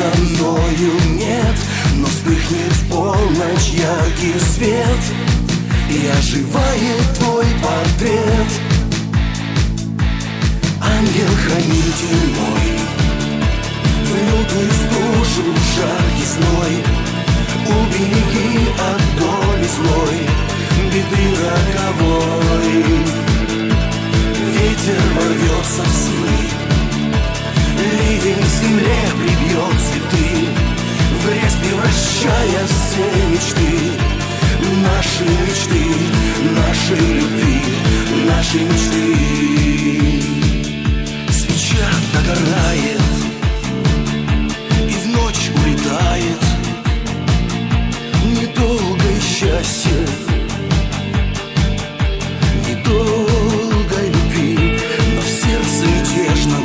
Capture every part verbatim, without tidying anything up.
со мною нет, но вспыхнет в полночь яркий свет, и оживает твой портрет. Ангел-хранитель мой, в лютую стужу, жаркий зной, убереги от доли злой, беды роковой. Ветер ворвется в сны, ливень в земле прибьет цветы, в грязь превращая все мечты. Наши мечты, нашей любви, наши мечты. Свеча догорает и в ночь улетает. Недолгое счастье, недолгой любви, но в сердце мятежном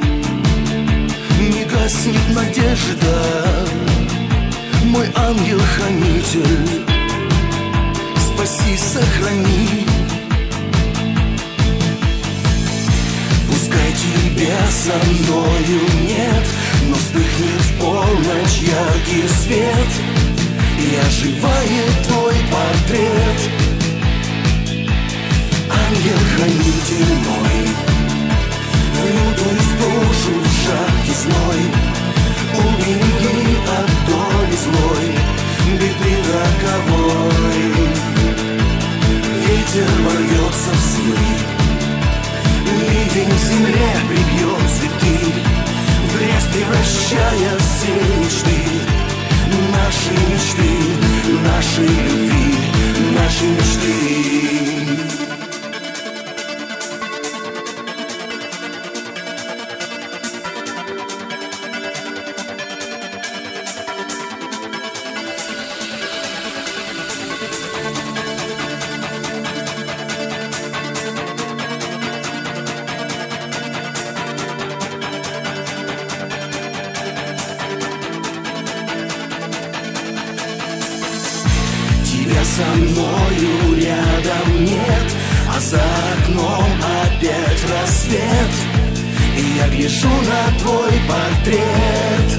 не гаснет надежда. Мой ангел-хранитель, спаси, сохрани. Пускай тебя со мною нет, но вспыхнет в полночь яркий свет, и оживает твой портрет. Ангел-хранитель мой, в лютую стужу, в жаркий зной, убереги от доли злой, беды роковой. Ветер ворвется в сны, ливень в земле прибьет цветы, в грязь превращая все мечты. Наши мечты, нашей любви, наши мечты. Тебя со мною рядом нет, а за окном опять рассвет, и я гляжу на твой портрет.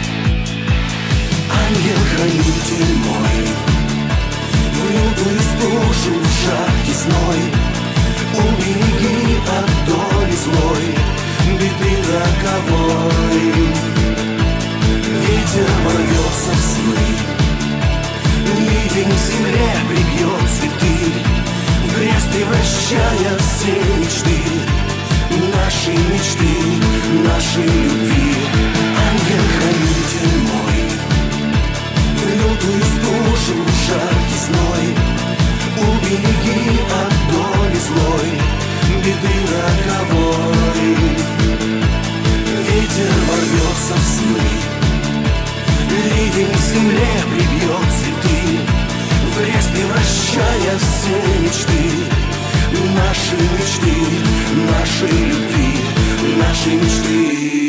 Ангел-хранитель мой, в лютую стужу, в жаркий зной, убереги от доли злой, беды роковой. Ветер ворвется в сны, ливень в земле прибьет цветы, в грязь превращая все мечты. Наши мечты, нашей любви. Ангел-хранитель мой, в лютую стужу, жаркий зной, убереги от доли злой, беды роковой. Ветер ворвется в сны, ливень в земле прибьет цветы, в грязь превращая все мечты. Наши мечты, нашей любви, наши мечты.